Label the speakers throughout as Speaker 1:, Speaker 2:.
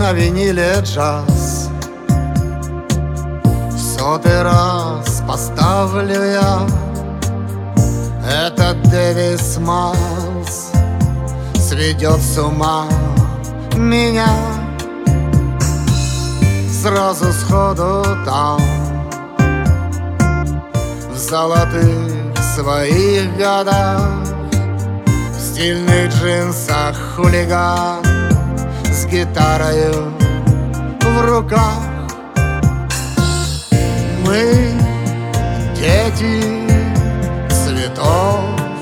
Speaker 1: на виниле джаз. В 100-й раз поставлю я этот Дэвис Майлз. Сведет с ума меня сразу сходу там, в золотых своих годах, в стильных джинсах хулиган с гитарою в руках. Мы дети цветов,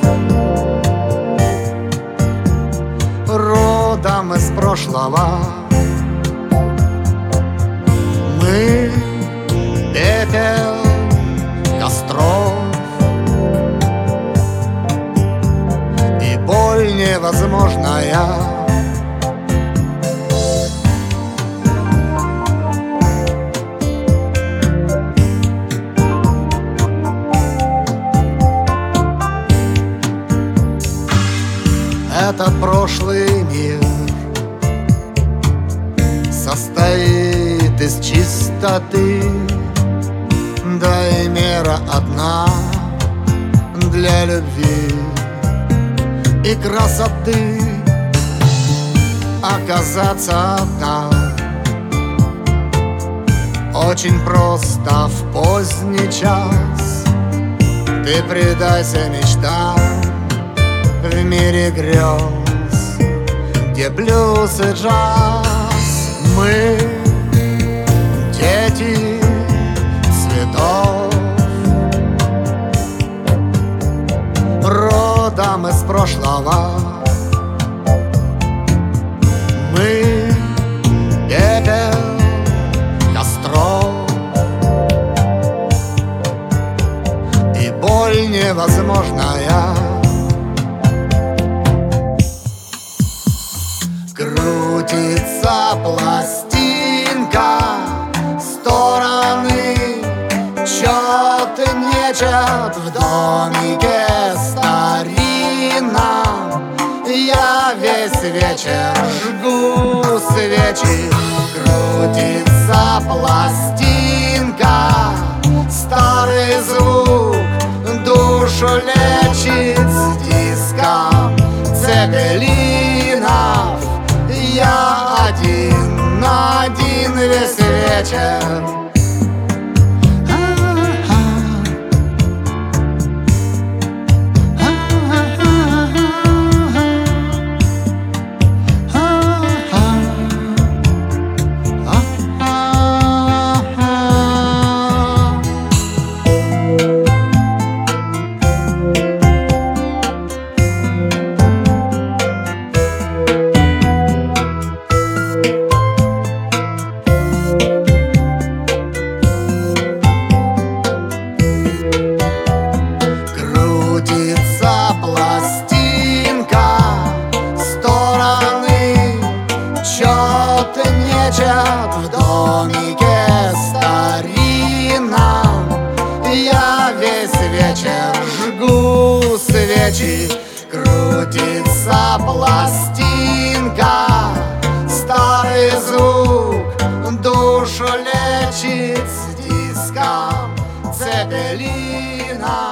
Speaker 1: родом из прошлого. Мы пепел костров, и боль невозможная. Этот прошлый мир состоит из чистоты, да и мера одна для любви и красоты. Оказаться там очень просто в поздний час. Ты предайся мечтам в мире грез, где блюз и джаз. Мы дети цветов, родом из прошлого. Мы пепел костров, и боль невозможная. Крутится пластинка, стороны чет и нечет в домике старинном. Я весь вечер жгу свечи. Крутится пластинка, старый звук душу лечит с диском Цепелинов. Я один на один весь вечер. В домике старинном я весь вечер жгу свечи. Крутится пластинка, старый звук душу лечит с диском Цепелина.